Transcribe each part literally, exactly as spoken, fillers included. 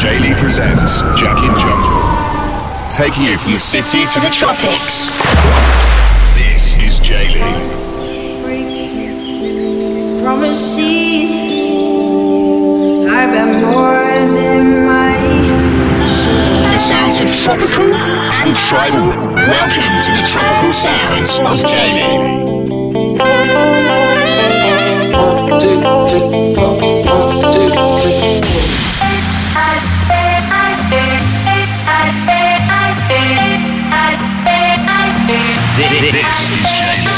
Jaylee presents Jagged Jungle, taking you from the city to the tropics. This is Jaylee. Promises, I've had more than my The sounds of tropical and tribal. Welcome to the tropical sounds of Jaylee. One, two, three, four. One, two, three, four. This is Jaylee.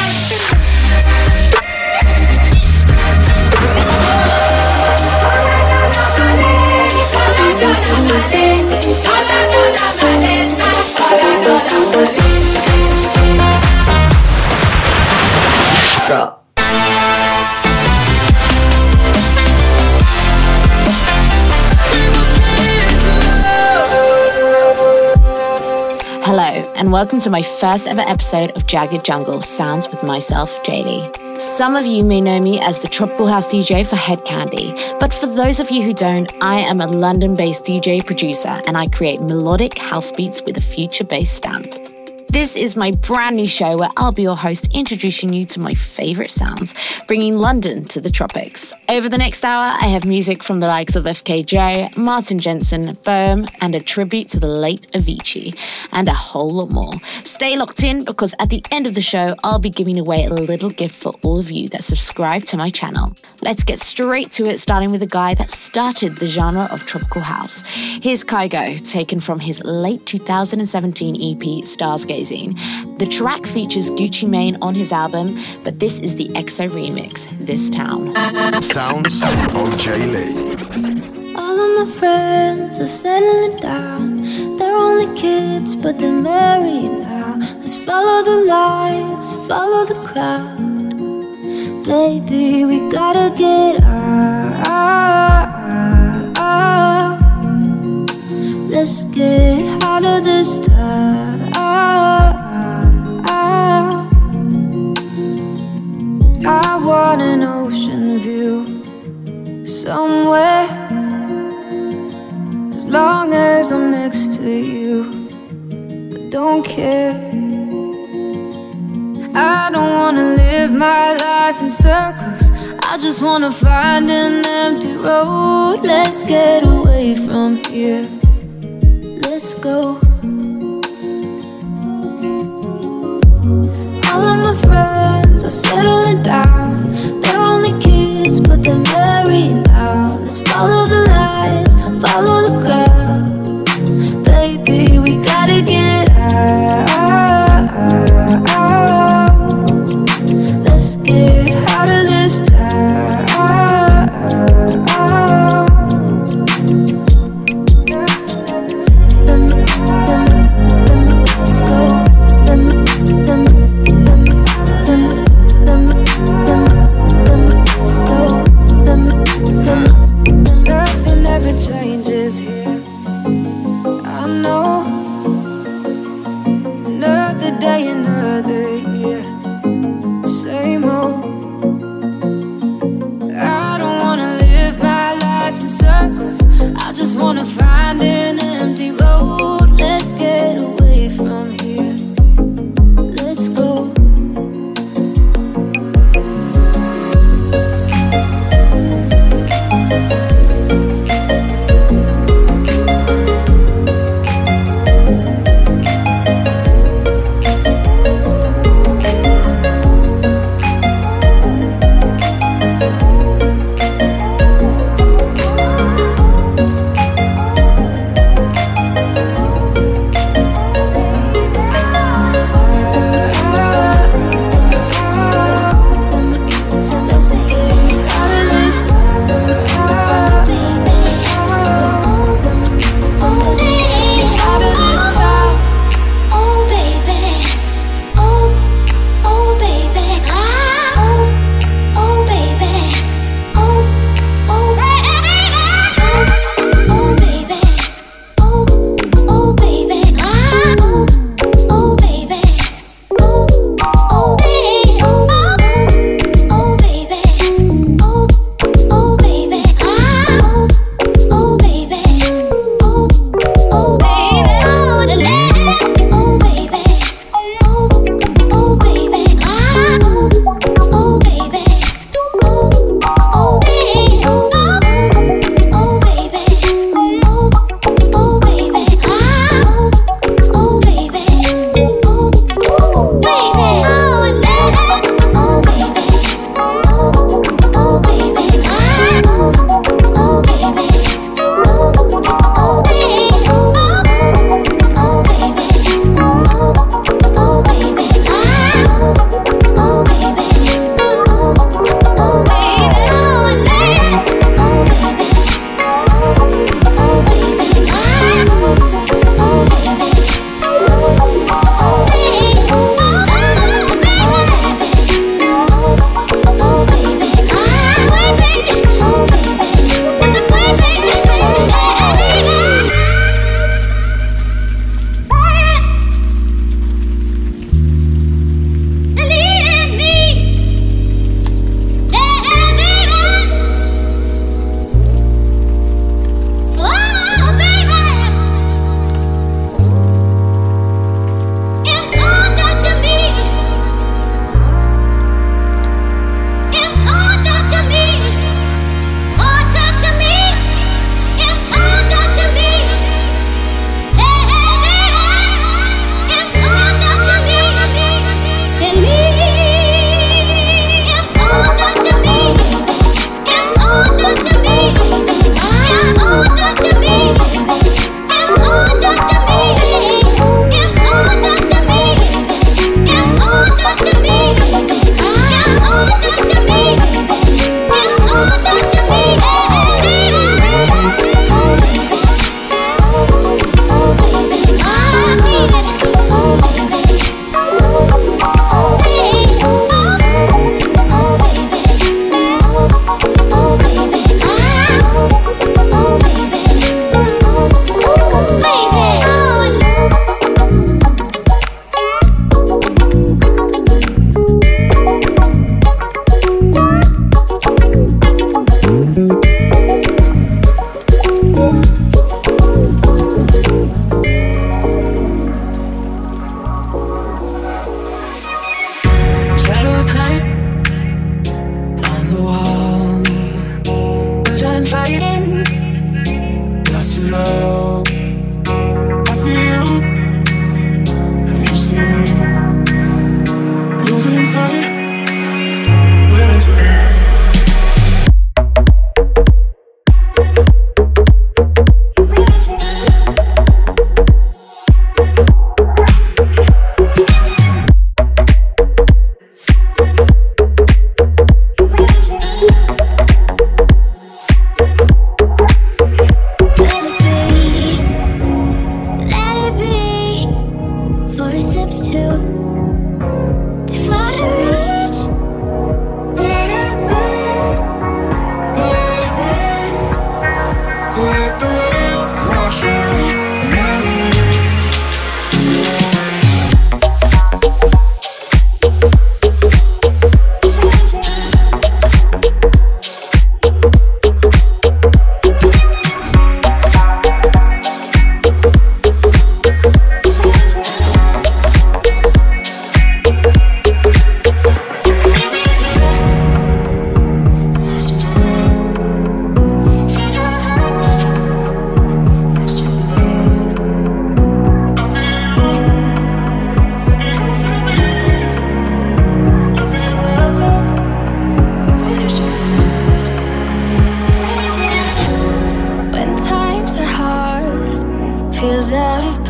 Drop. Hello, and welcome to my first ever episode of Jagged Jungle Sounds with myself, Jaylee. Some of you may know me as the Tropical House D J for Head Candy, but for those of you who don't, I am a London-based D J producer and I create melodic house beats with a future-based stamp. This is my brand new show where I'll be your host, introducing you to my favorite sounds, bringing London to the tropics. Over the next hour, I have music from the likes of F K J, Martin Jensen, Bohm, and a tribute to the late Avicii, and a whole lot more. Stay locked in because at the end of the show, I'll be giving away a little gift for all of you that subscribe to my channel. Let's get straight to it, starting with a guy that started the genre of tropical house. Here's Kygo, taken from his late two thousand seventeen E P, Stars Gazing. The track features Gucci Mane on his album, but this is the X O remix, This Town. Sounds of Jaylee. All of my friends are settling down. They're only kids, but they're married now. Let's follow the lights, follow the crowd. Baby, we gotta get out. Let's get out of this town. I want an ocean view somewhere, as long as I'm next to you. But don't care. I don't wanna live my life in circles. I just wanna find an empty road. Let's get away from here. Let's go. All of my friends are settling down. They're only kids, but they're married now. Let's follow the lights, follow the crowd. Baby, we gotta get out. Let's get out of this town. Let's go. Nothing ever changes here. I know. Another day, another year. Same old. I don't wanna live my life in circles. I just wanna find an empty road. Let's get away from here. Let's go.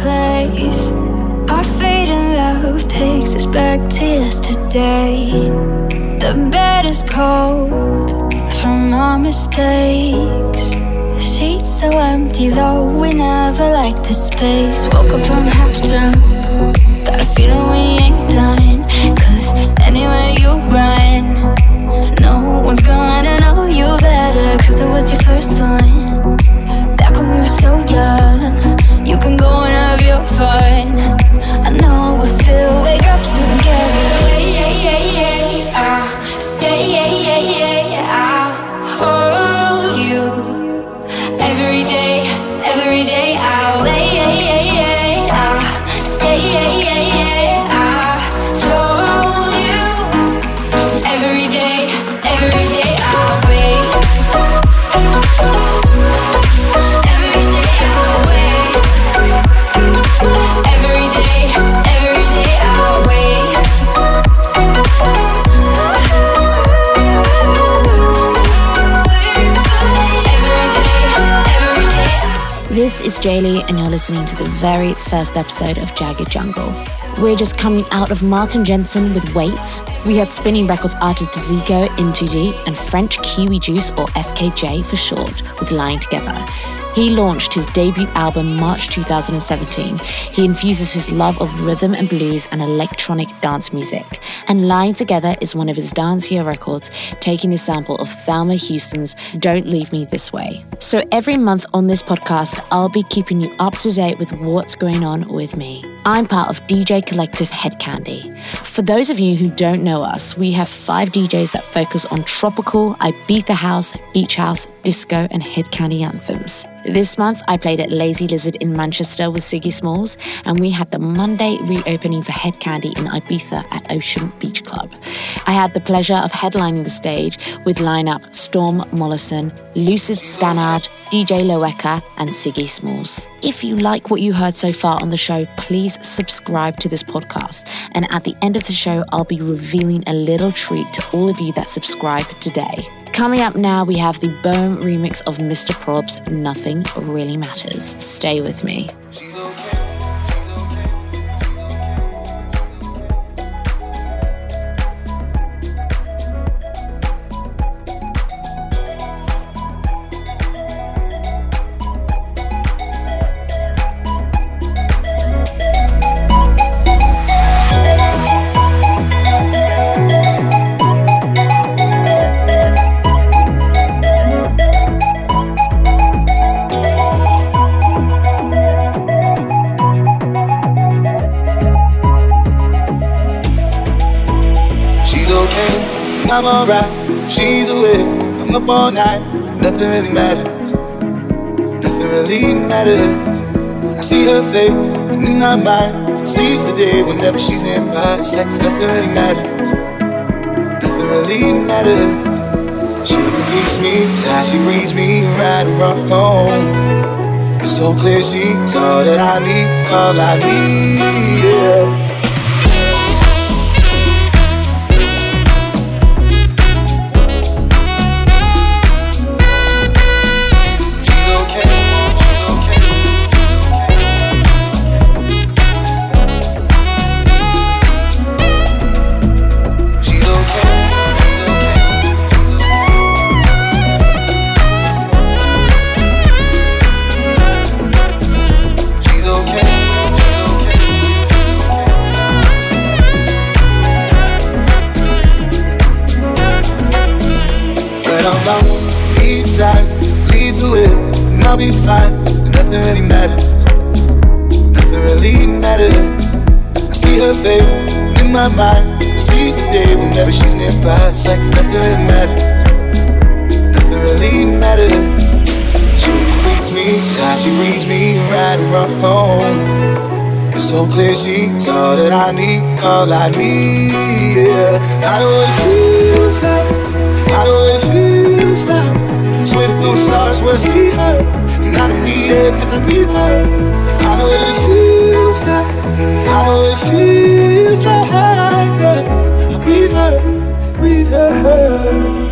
place. Our fading love takes us back to yesterday. The bed is cold from our mistakes. Sheets so empty though we never liked the space. Woke up from half drunk, got a feeling we ain't done. Cause anywhere you run, no one's gonna know you better. Cause it was your first one. Back when we were so young, you can go and have your fun. I know we'll still wake up together. Yeah, yeah, yeah, yeah. I'll stay, yeah, yeah, yeah. I'll hold you every day, every day. I'll wait, yeah, yeah, yeah. I'll stay, yeah, yeah, yeah. I told you every day, every day. I'll wait. Every day I'll wait. Every day, every day I'll wait. This is Jaylee, and you're listening to the very first episode of Jagged Jungle. We're just coming out of Martin Jensen with Wait. We had Spinning Records artist Zico in two D and French Kiwi Juice, or F K J for short, with Lying Together. He launched his debut album March two thousand seventeen. He infuses his love of rhythm and blues and electronic dance music. And Lying Together is one of his dancier records, taking the sample of Thelma Houston's Don't Leave Me This Way. So every month on this podcast, I'll be keeping you up to date with what's going on with me. I'm part of D J collective Head Candy. For those of you who don't know us, we have five D Js that focus on tropical, Ibiza house, beach house, disco, and Head Candy anthems. This month, I played at Lazy Lizard in Manchester with Siggy Smalls, and we had the Monday reopening for Head Candy in Ibiza at Ocean Beach Club. I had the pleasure of headlining the stage with lineup Storm Mollison, Lucid Stannard, D J Loeka, and Siggy Smalls. If you like what you heard so far on the show, please subscribe to this podcast. And at the end of the show, I'll be revealing a little treat to all of you that subscribe today. Coming up now, we have the Bohm remix of Mister Probs' Nothing Really Matters. Stay with me. I'm alright, she's awake, I'm up all night, nothing really matters, nothing really matters. I see her face, and in my mind, sees the day whenever she's nearby. It's like nothing really matters, nothing really matters. She completes me, it's how she reads me, right and wrong. It's so clear she's all that I need, all I need, yeah. I'll be fine, nothing really matters, nothing really matters. I see her face, and in my mind, I seize the day whenever she's nearby. It's like nothing really matters, nothing really matters. She completes me, it's how she reads me, right and wrong. It's so clear she's all that I need, all I need, yeah. I know what it feels like, I know what it feels like. Sweating through the stars when I see her, and I don't need her cause I breathe her. I know what it feels like, I know what it feels like, yeah. I breathe her, breathe her.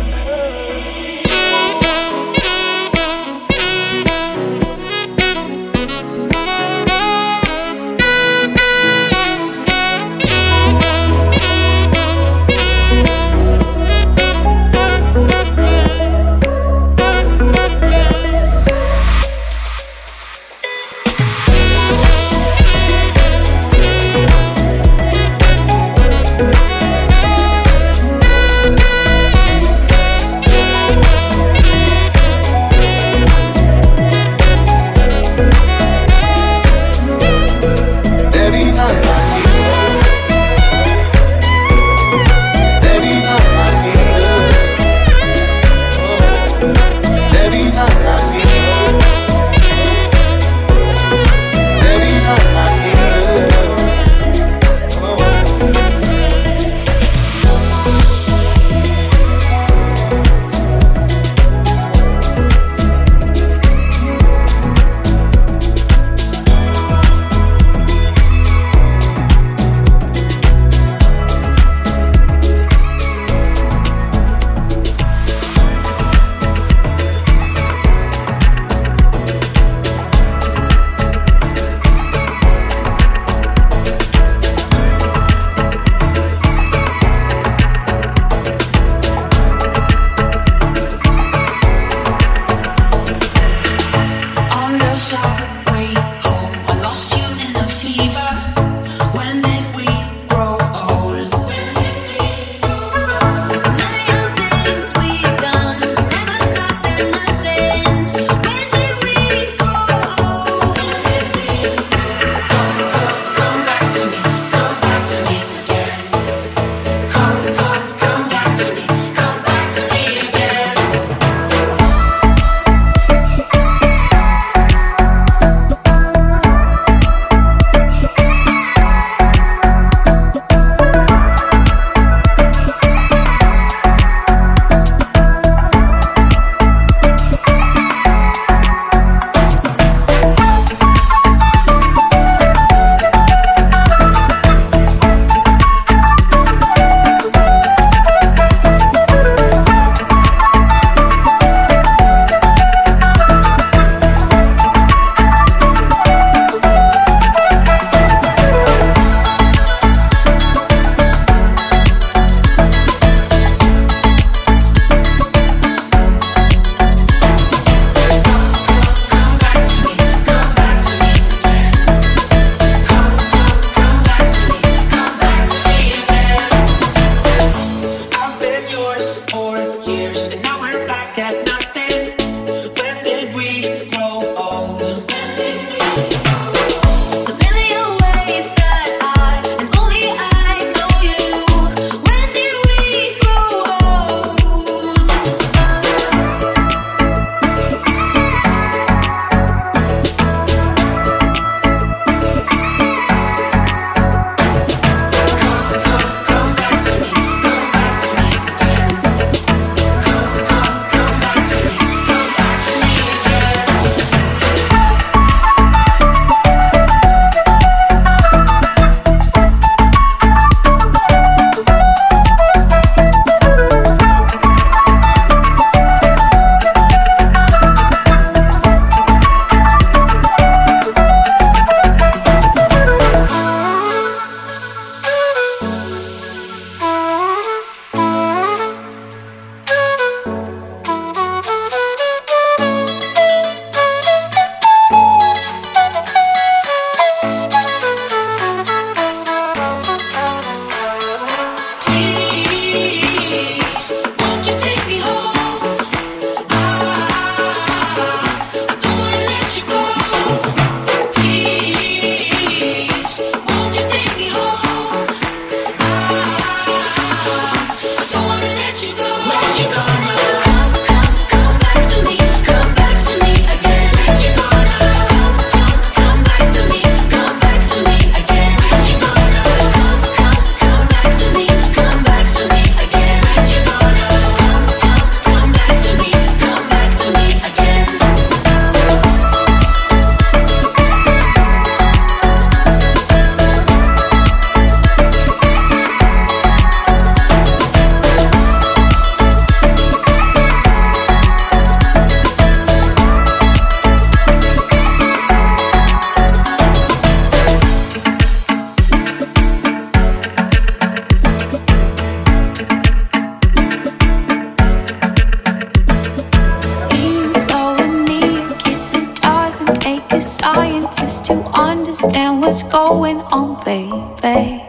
understand what's going on, baby.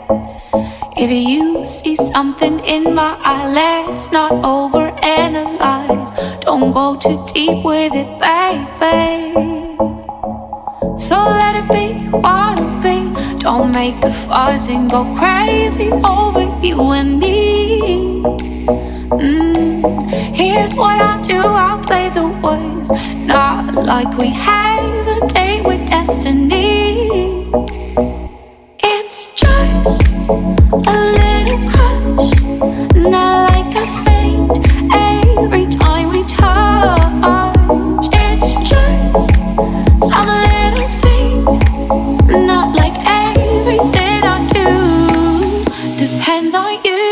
If you see something in my eye, let's not overanalyze. Don't go too deep with it, baby. So let it be what it be. Don't make a fuss and go crazy over you and me. Mm. Here's what I'll do, I'll play the words, not like we have a date with destiny. It's just a little crush, not like a faint every time we touch. It's just some little thing, not like everything I do depends on you.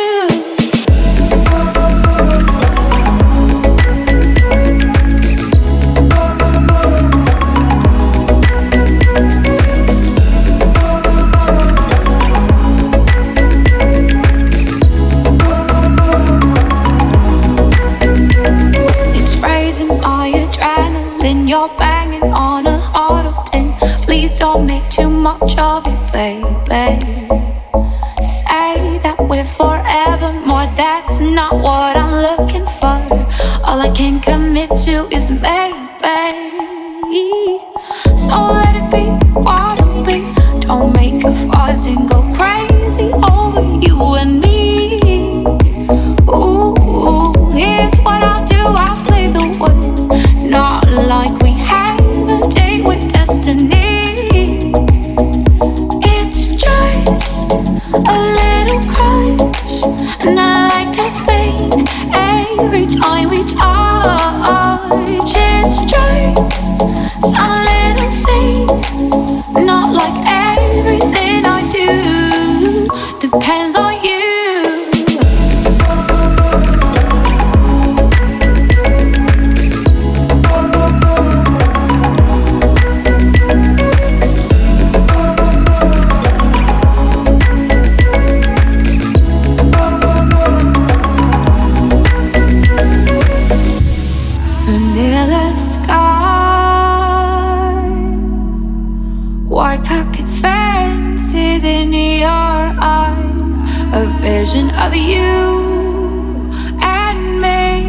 too much of you, baby. Say that we're forevermore, that's not what I'm looking for. All I can commit to is maybe. So let it be what it be. Don't make a fuss and go crazy over you and me. Ooh, here's what I'll do, I'll play the words, not like we have a date with destiny. It's just a little crush, and I like a faint every time we touch. It's just some little thing, not like everything I do depends on you. Vanilla skies, white picket fences in your eyes, a vision of you and me.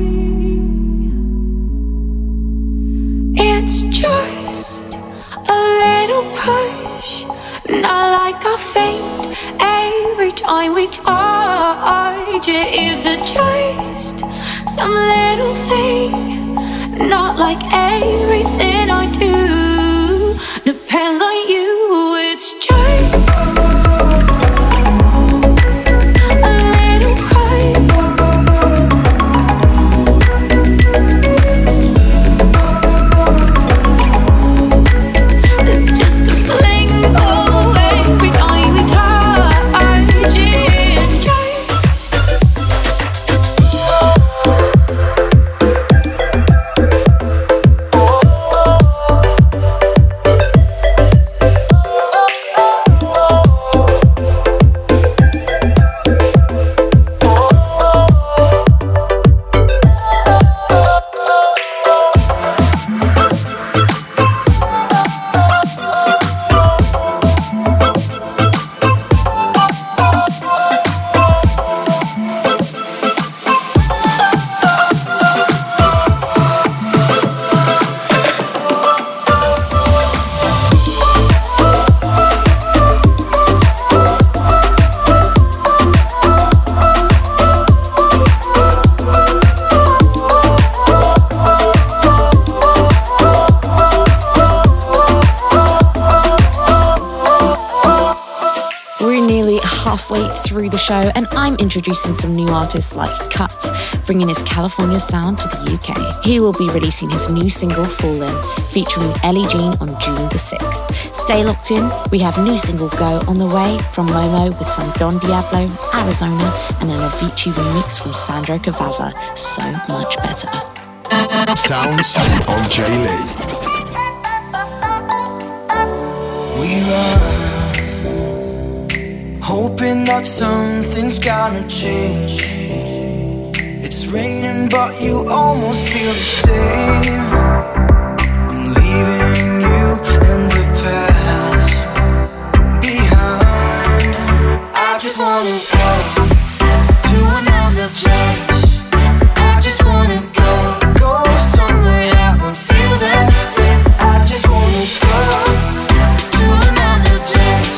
It's just a little crush, not like I faint every time we touch. It's just some little thing, not like everything I do depends on you. It's just a little cry. It's just a fling away every time we touch. It's just through the show, and I'm introducing some new artists like Cut, bringing his California sound to the U K. He will be releasing his new single Fallin', featuring Ellie Jean on June the sixth. Stay locked in, we have new single Go on the way from Momo with some Don Diablo, Arizona, and an Avicii remix from Sandro Cavazza, So Much Better. Sounds on Jay Lee. We run, hoping that something's gonna change. It's raining but you almost feel the same. I'm leaving you in the past behind. I just wanna go to another place. I just wanna go, go somewhere I won't feel the same. I just wanna go to another place.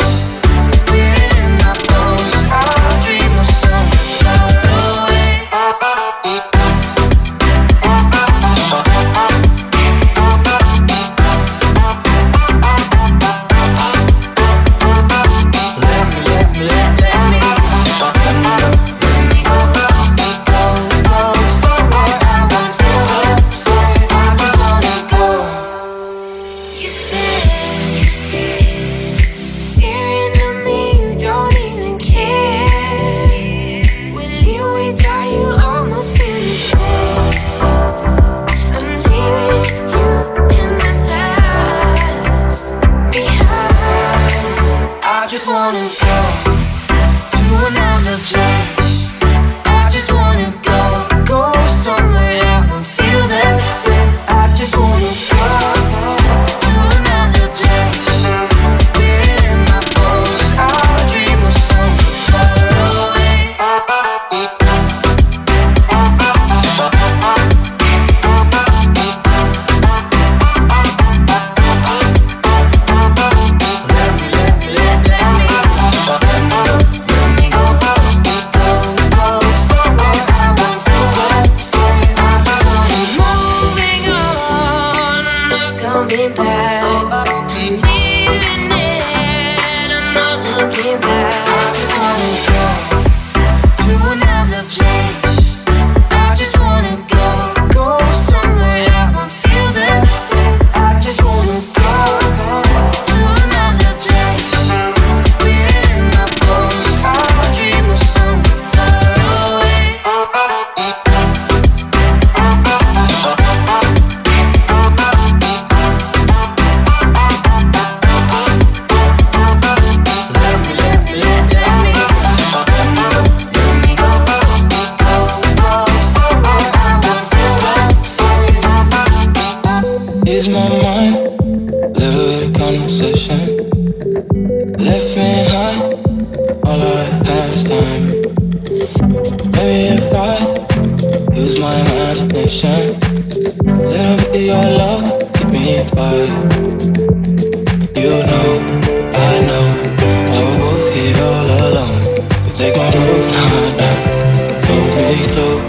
looking back. Feeling it, I'm not looking back. I just wanna go to another place. I just wanna go, go somewhere I won't feel the same. I just wanna go to another place. Breathe in my bones, I dream of somewhere far away. Let me, let me, let, let me go, let me go, let me go, go, go somewhere I won't feel the same. Ease my mind, little bit of conversation. Left me high, all I have is time. Maybe if I use my imagination, little bit of your love, keep me by. You know, I know, why we're both here all alone. So take my broken heart down, hold me close.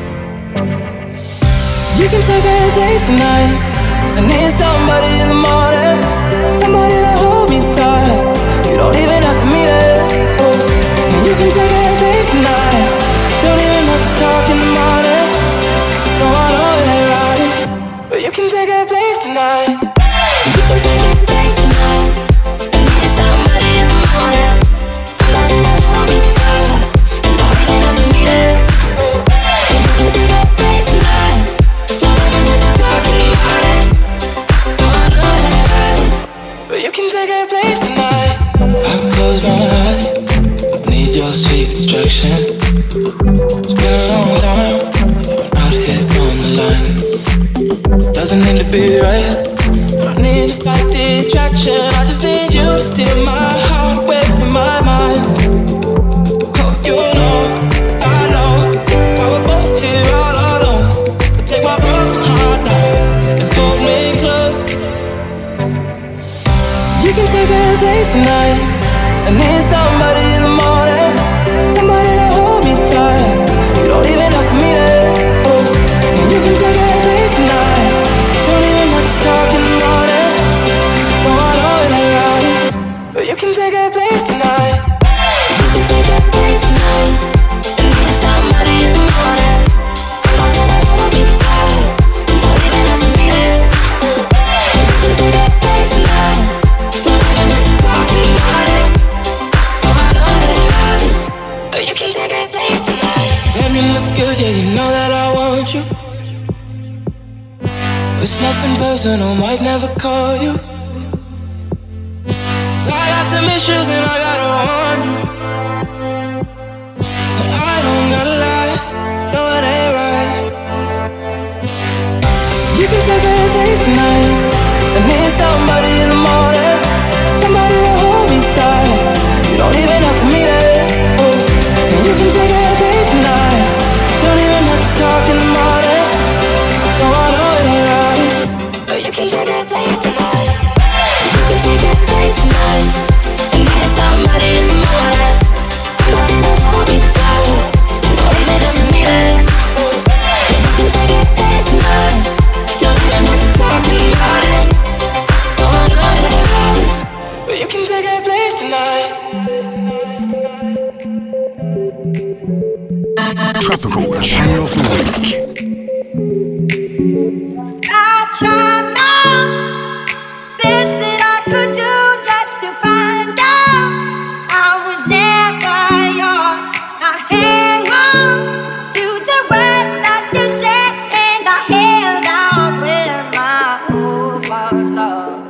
You can take a place tonight. I need somebody in the morning, somebody to hold me tight. You don't even have to meet it. And you can take a place tonight. Don't even have to talk in the morning. No, I know it ain't right, but you can take a place tonight. You can take a place tonight. I need somebody in the morning, somebody to hold me tight. You don't even have to meet it. And you can take a place tonight. Don't even have to talk in the morning. No, I know it ain't right, But you can take a place tonight. I close my eyes, I need your sweet distraction. It's been a long time, I'm out here on the line. Doesn't need to be right, I don't need to fight the attraction. I just need you to steal my heart away from my mind. Oh, you know, I know, why we're both here all alone. But take my broken heart now and hold me close. You can take a place tonight. I need somebody in the morning, somebody to hold me tight. You don't even have to meet it. And you can take a place tonight. Don't even have to talk in the morning. No, I know it ain't right, but you can take a place tonight. you can take a place tonight. I need somebody in the morning, somebody to hold me tight. You don't even have to meet it. And you can take a place tonight. Don't even have to talk in the morning. No, I know it ain't right, but you can take a place tonight. Damn, you look good, yeah, you know that I want you. It's nothing personal, might never call you. 'Cause I got some issues and I gotta warn you. And I don't gotta lie, no it ain't right. You can take a place tonight. I need somebody in the morning, somebody to hold me tight. You don't even have to meet it. And you can take a place tonight. Don't even have to talk in the morning. No, I know it ain't right, But you can take a place tonight. You can take a place tonight. I need somebody in the morning, somebody to hold me tight. You don't even have to meet it. And you can take a place tonight. Don't even have to talk in the morning. No, I know it ain't right, but you can take a place tonight. Tropical Tune of the Week. I tried now, best that I could do just to find out I was never yours. I hang on to the words that you said, and I held out when my hope was lost.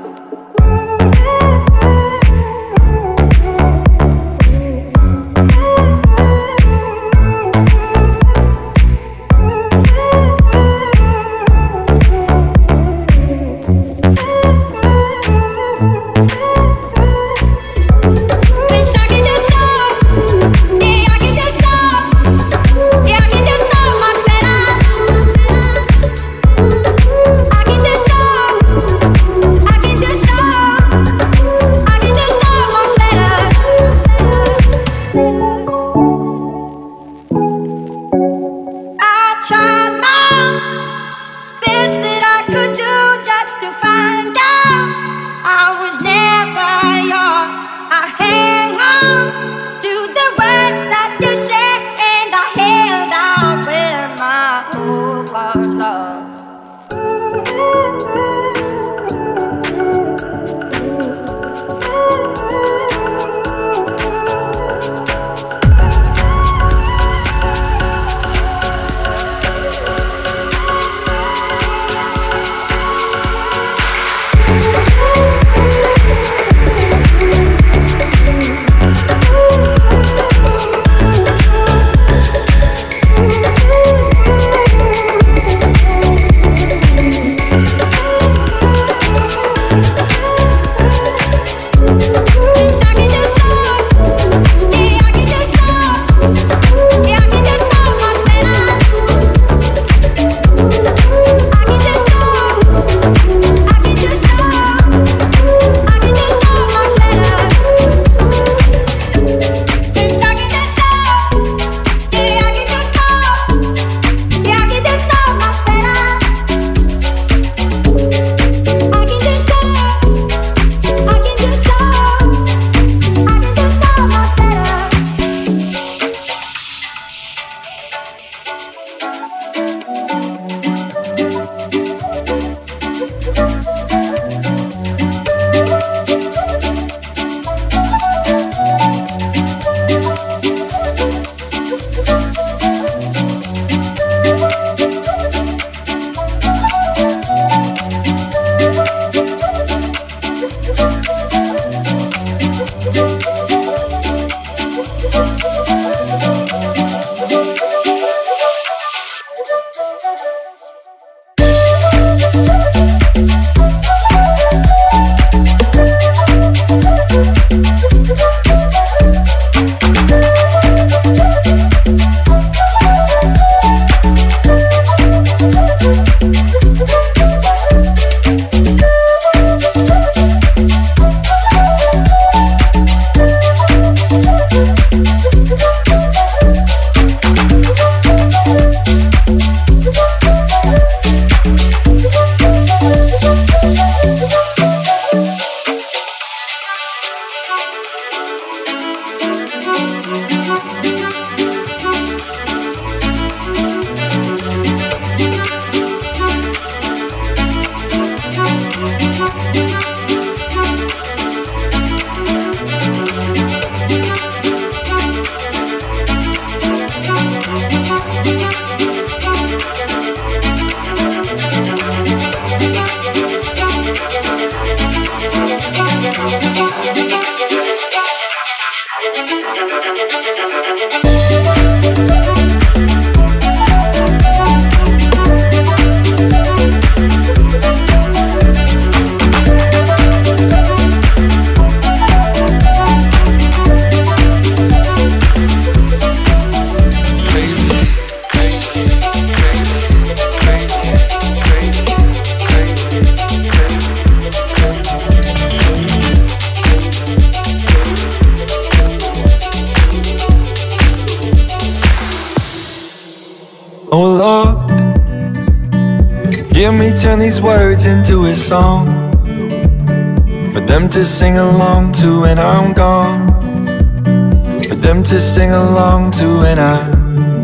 Hear me turn these words into a song for them to sing along to when I'm gone. For them to sing along to when I'm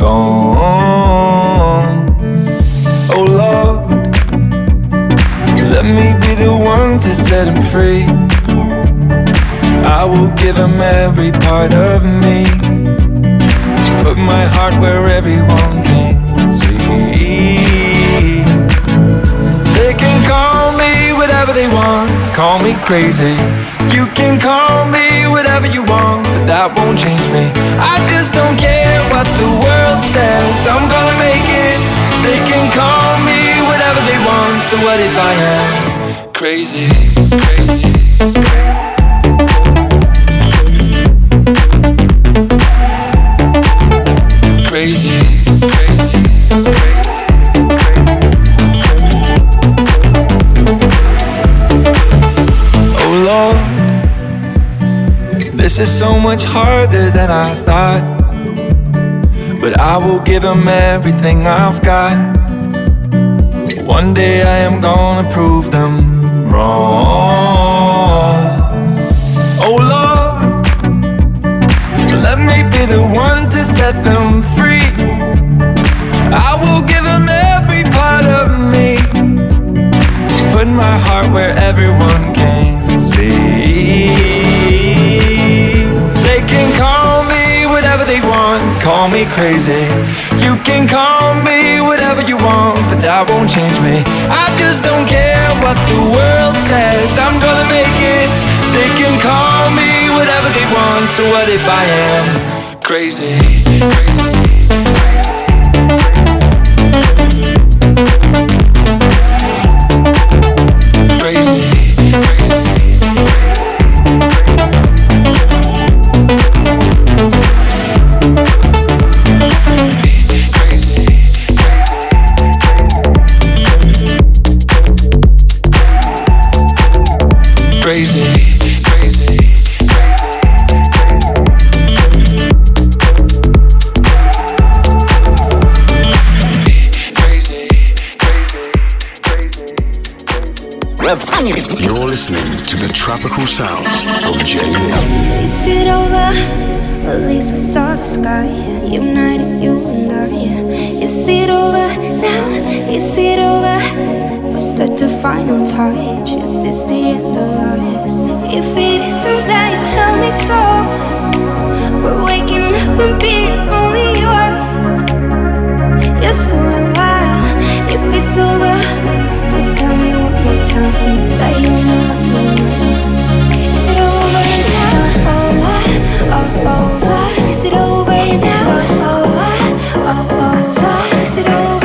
gone. Oh Lord, let me be the one to set him free. I will give him every part of me. Put my heart where everyone can see. They can call me whatever they want, call me crazy. You can call me whatever you want, but that won't change me. I just don't care what the world says, I'm gonna make it. They can call me whatever they want, so what if I am crazy, crazy? Crazy, crazy, oh Lord, this is so much harder than I thought, but I will give him everything I've got. One day I am gonna prove them wrong. Oh Lord, let me be the one to set them free. I will give them every part of me. Put my heart where everyone can see. They can call me whatever they want, call me crazy. You can call me whatever you want, but that won't change me. I just don't care what the world says, I'm gonna make it. They can call me whatever they want, so what if I am crazy, crazy? Crazy, crazy. You're listening to the tropical sounds of J L. Is it over? At least we saw the sky, united you and I. Is it over now? Is it over? Was that the final touch? Is this the end of us? If it isn't that you held me close, we're waking up and being only yours. Yes, for a while. If it's over, please tell me one more time that you're not no more. Is it over now? Oh, over. Is it over now? Oh, over. Is it over now?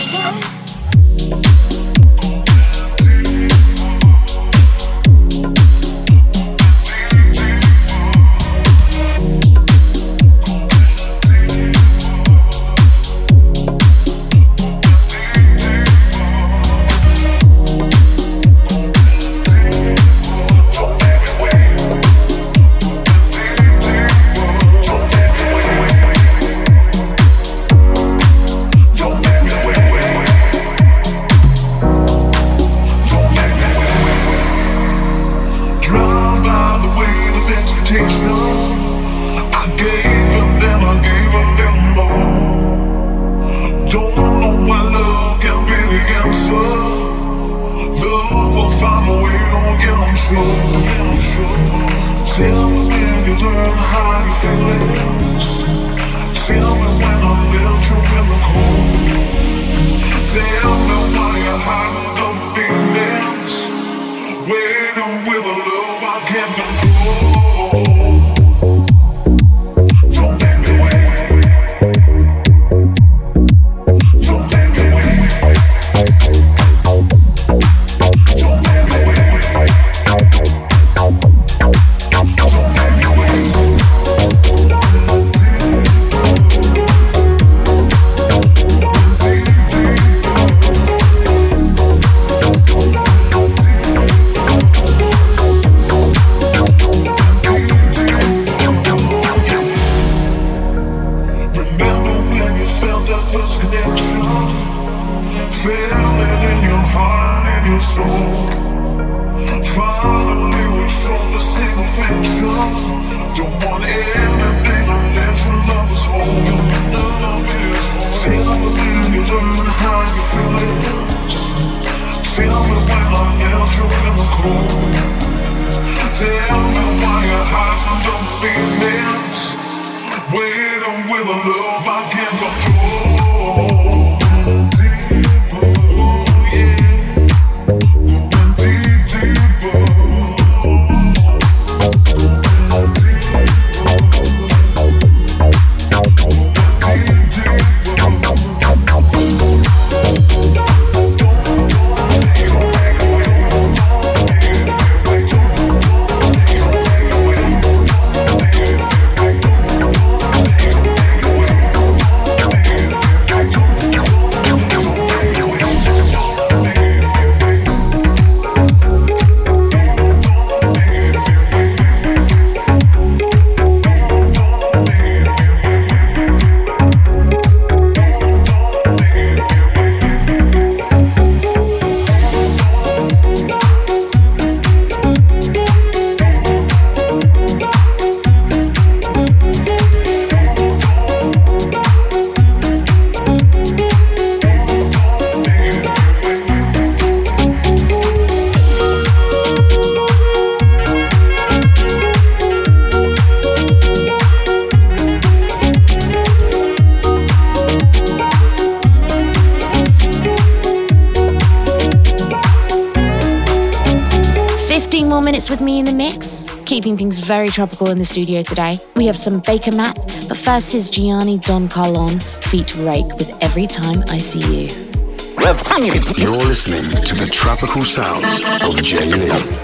With me in the mix, keeping things very tropical in the studio today. We have some Baker Matt, but first here's Gianni Don Carlon feat Rake with Every Time I See You. You're listening to the tropical sounds of Jay Lee.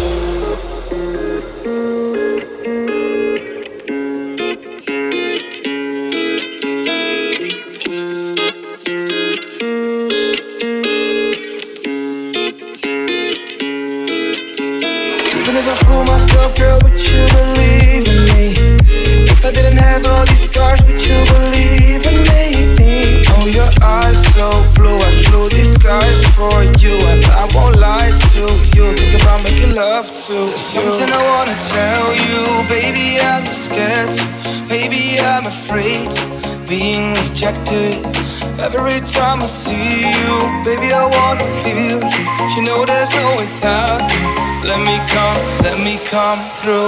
Something I wanna tell you, baby, I'm just scared. Maybe I'm afraid being rejected. Every time I see you, baby, I wanna feel you. You know there's no without you. Let me come, let me come through.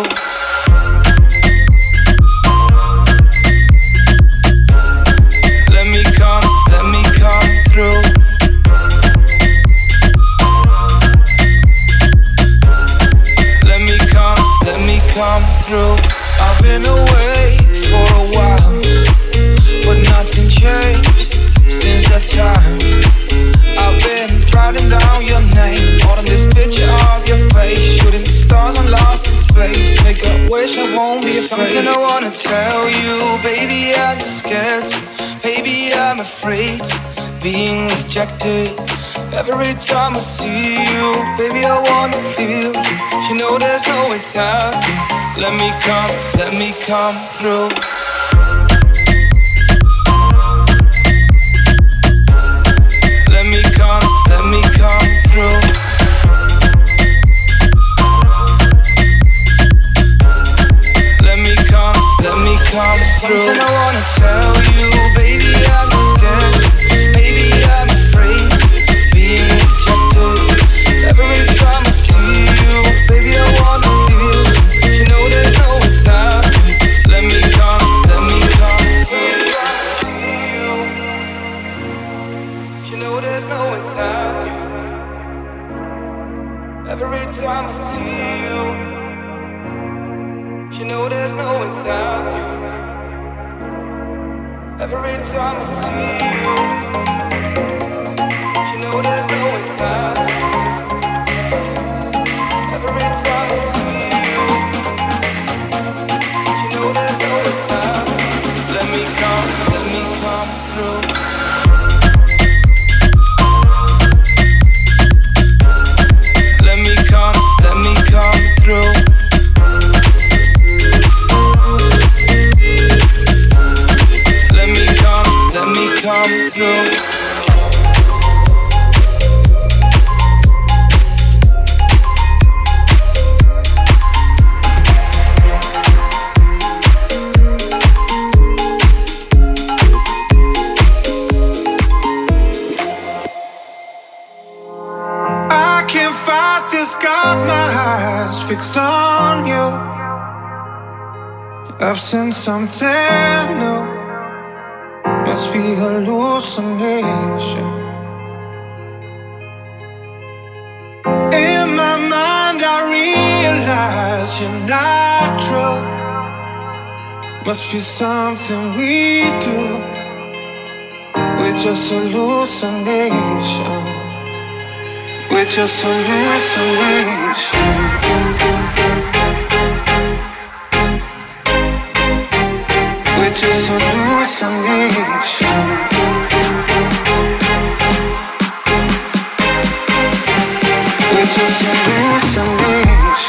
Let me come, let me come through. Come through. I've been away for a while, but nothing changed since that time. wish I won't be afraid. Something I wanna tell you, baby, I'm just scared to. Baby, I'm afraid to being rejected. Every time I see you, baby, I wanna feel you. You know there's no without you. Let me come, let me come through. Let me come, let me come through. Let me come, let me come through. Something I wanna tell you, baby, I'm scared. Baby, I'm afraid of being rejected. Every time I see you, baby, I wanna feel. You know there's no without you. Let me come, let me come through. You know there's no without you. Every time I see you, you know there's no without you. Every time I see you, you know there's no without you. Every time I see you, you know there's no without you. Let me come, let me come through. Let me come, let me come through. Let me come, let me come through. I can't fight this, got my eyes fixed on you. I've seen something new. Must be hallucination. In my mind I realize you're not true. Must be something we do. We're just hallucinations. We're just hallucinations. We're just hallucinations. We're just hallucinations.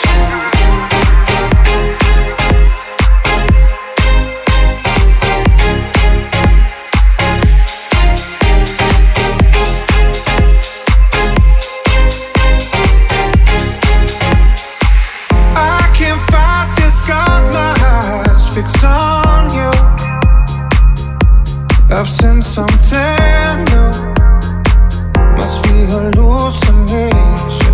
I can't fight this, got my eyes fixed on you. I've seen something new. Must be hallucination.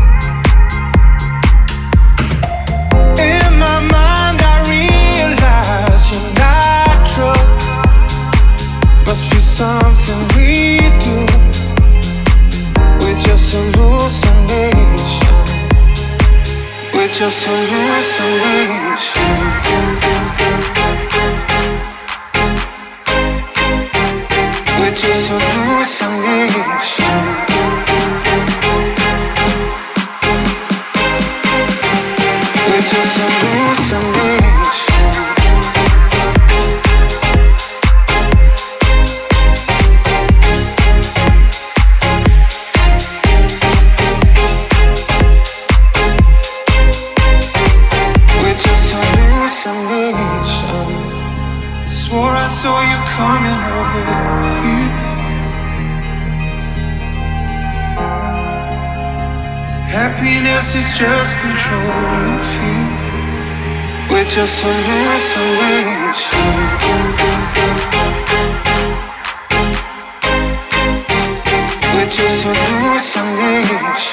In my mind I realize you're not true. Must be something we do. We're just hallucinations. We're just hallucinations. We're just hallucinations. We're just hallucinations. We're just hallucinations. Swore I saw you coming over here. Happiness is just controlling fear. We're just hallucinations. We're just hallucinations.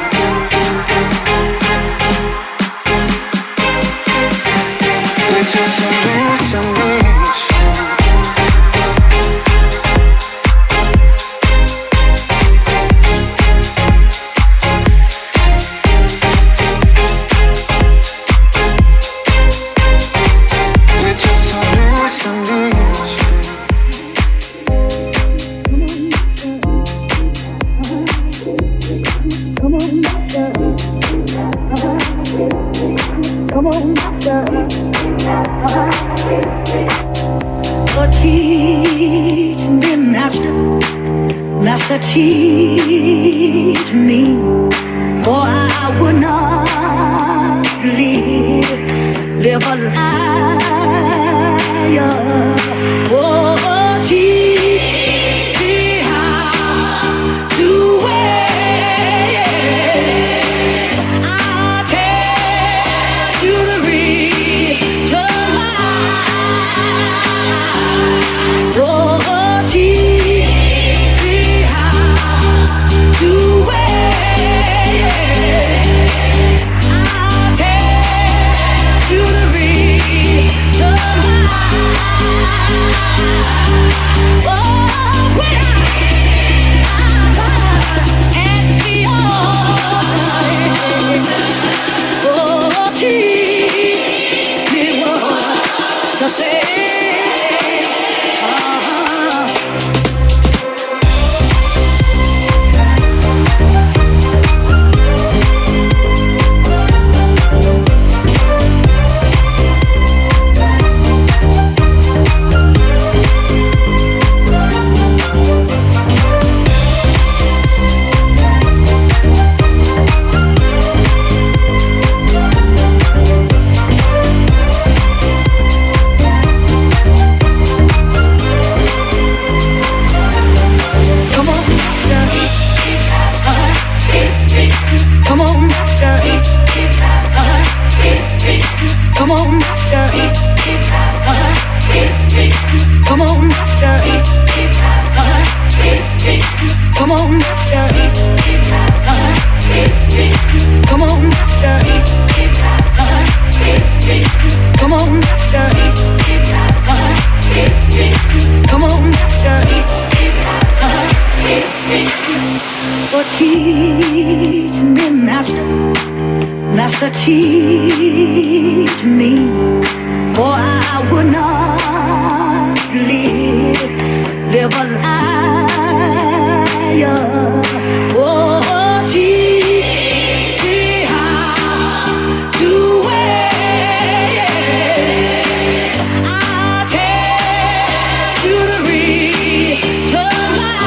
We're just hallucinations. We're just hallucinations. Master, teach me, or I would not live, live a liar. Oh, teach me how to wait. I'll tell you the reason why. Oh, teach me, Master, Master, teach me, or I would not live, live a liar. Oh, teach me how to wait. I'll tell you the reason why.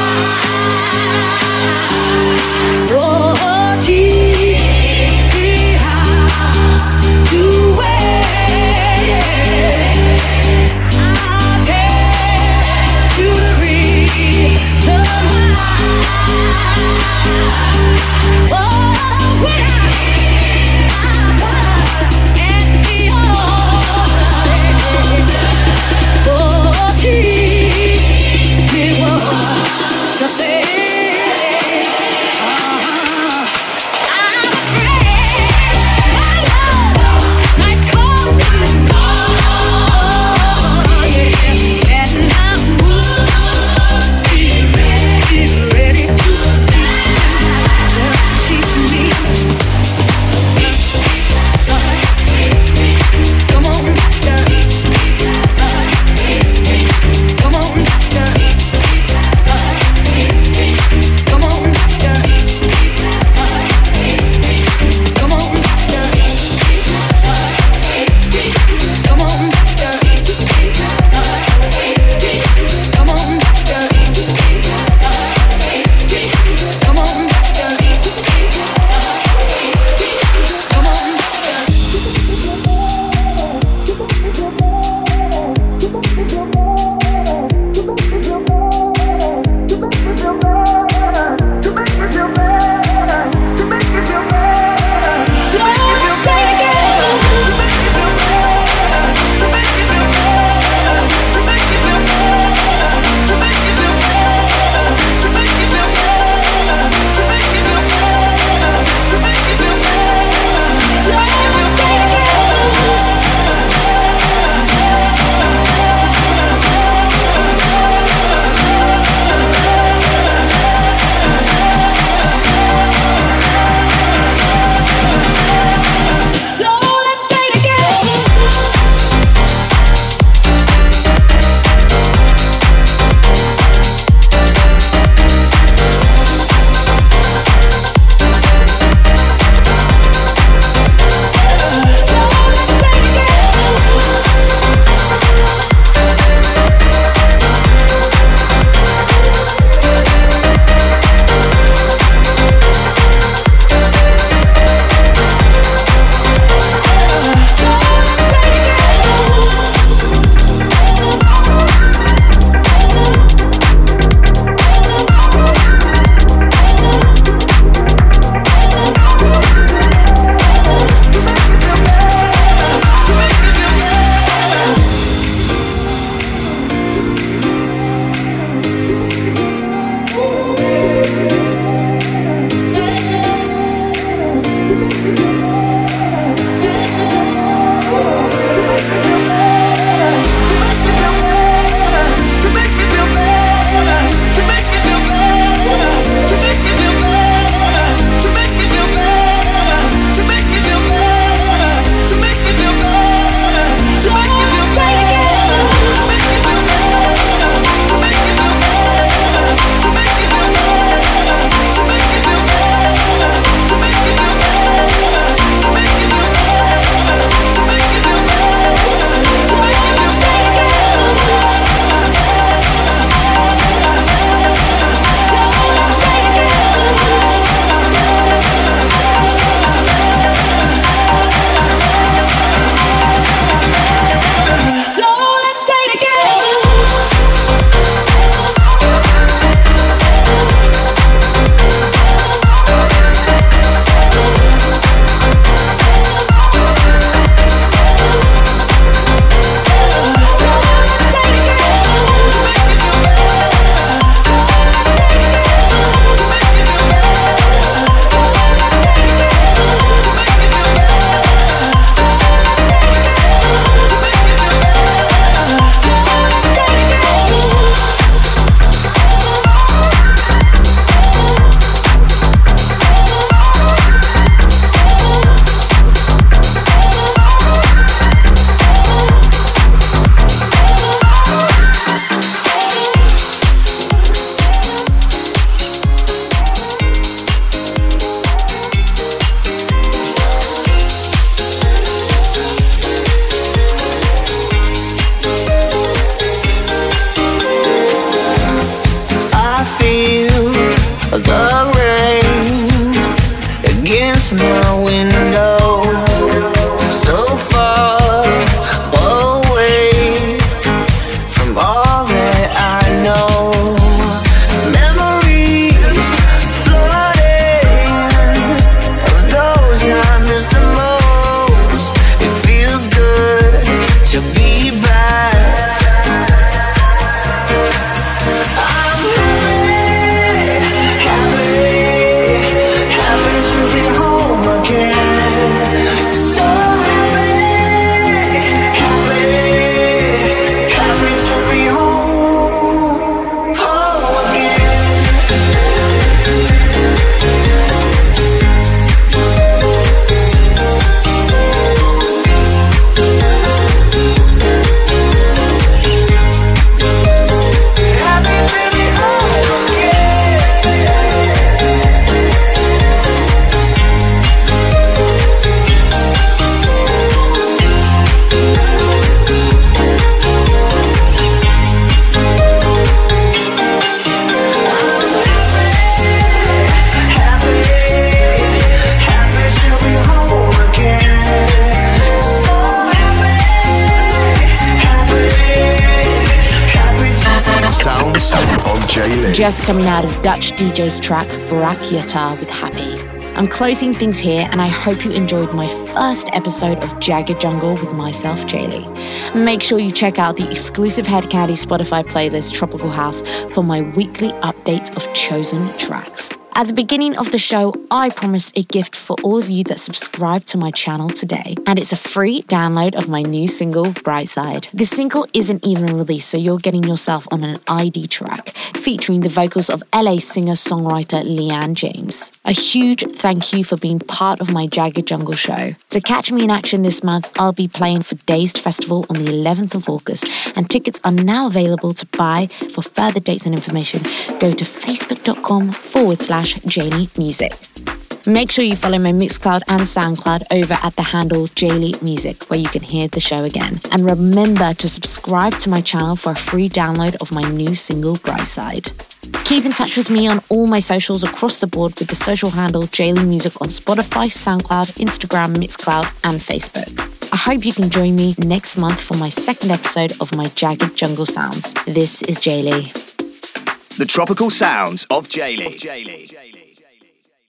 I'll tell you the reason why. just coming out of Dutch D J's track Barak Yattar with Happy. I'm closing things here, and I hope you enjoyed my first episode of Jagged Jungle with myself, Jaylee. Make sure you check out the exclusive Head Candy Spotify playlist Tropical House for my weekly update of chosen tracks. At the beginning of the show, I promised a gift for all of you that subscribe to my channel today, and it's a free download of my new single, Brightside. The single isn't even released, so you're getting yourself on an I D track, featuring the vocals of L A singer-songwriter Leanne James. A huge thank you for being part of my Jagged Jungle show. To catch me in action this month, I'll be playing for Dazed Festival on the eleventh of August, and tickets are now available to buy. For further dates and information, go to facebook.com forward slash Jaylee Music. Make sure you follow my Mixcloud and Soundcloud over at the handle Jaylee Music, where you can hear the show again. And remember to subscribe to my channel for a free download of my new single, Brightside. Keep in touch with me on all my socials across the board with the social handle Jaylee Music on Spotify, SoundCloud, Instagram, Mixcloud, and Facebook. I hope you can join me next month for my second episode of my Jagged Jungle Sounds. This is Jaylee. The tropical sounds of Jaylee.